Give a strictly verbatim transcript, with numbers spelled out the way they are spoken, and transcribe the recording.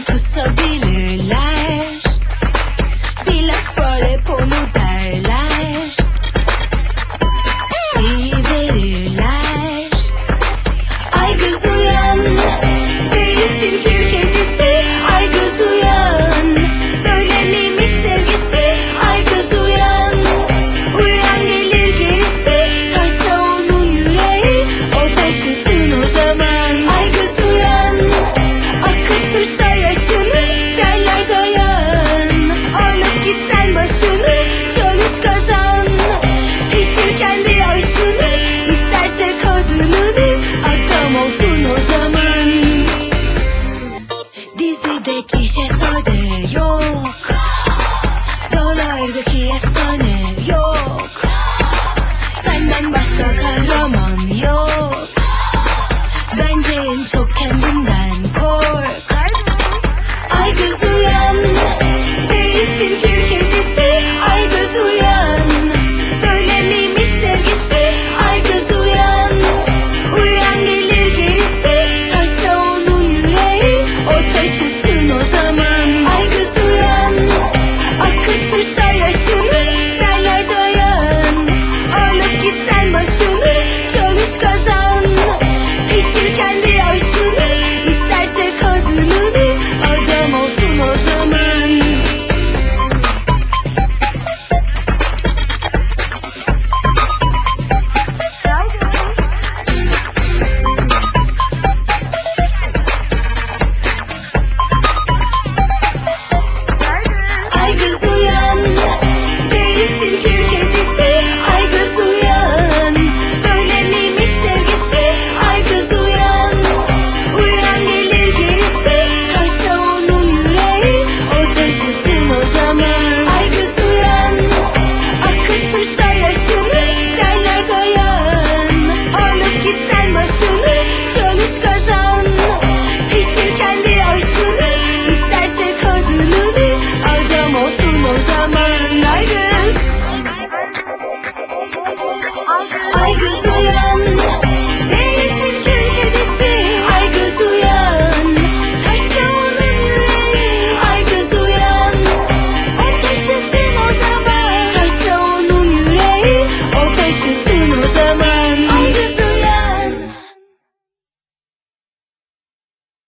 kısabilirler. Bir laf var hep onu derler. İyi verirler. Ay kız uyan, değilsin kül kedisi. Ay kız uyan, böyle miymiş sevgisi. Ay kız uyan, uyan gelir gerisi. Taşsa onun yüreği, o taşısın o zaman. Ay kız uyan, akıtırsa yaşını, derler dayan. Alıp git sen başını, çalış kazan. Pişir kendi aşını, isterse kadınını, adam olsun o zaman. Dizide kişi sade yok, dağlardaki efsane yok. Senden başka kahraman yok. Bence en çok kendimden